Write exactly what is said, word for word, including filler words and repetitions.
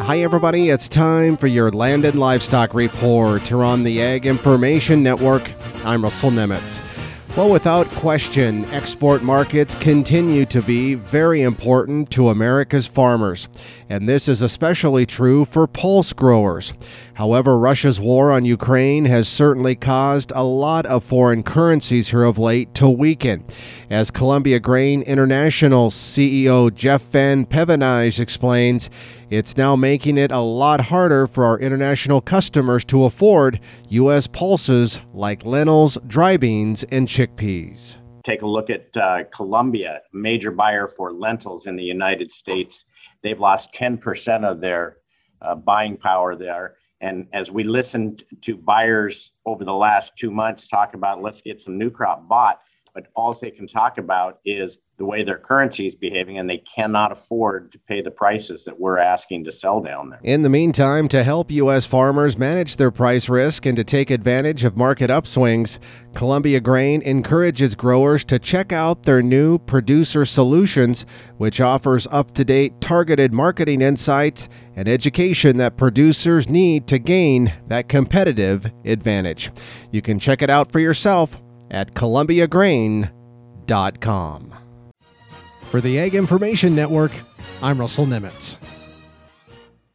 Hi, everybody. It's time for your Land and Livestock Report here on the Ag Information Network. I'm Russell Nemitz. Well, without question, export markets continue to be very important to America's farmers, and this is especially true for pulse growers. However, Russia's war on Ukraine has certainly caused a lot of foreign currencies here of late to weaken. As Columbia Grain International C E O Jeff Van Pevenage explains, it's now making it a lot harder for our international customers to afford U S pulses like lentils, dry beans, and chickpeas. Take a look at uh, Colombia, major buyer for lentils in the United States. They've lost ten percent of their uh, buying power there. And as we listened to buyers over the last two months talk about, let's get some new crop bought, but all they can talk about is the way their currency is behaving, and they cannot afford to pay the prices that we're asking to sell down there. In the meantime, to help U S farmers manage their price risk and to take advantage of market upswings, Columbia Grain encourages growers to check out their new Producer Solutions, which offers up-to-date targeted marketing insights and education that producers need to gain that competitive advantage. You can check it out for yourself at columbia grain dot com. For the Ag Information Network, I'm Russell Nemitz.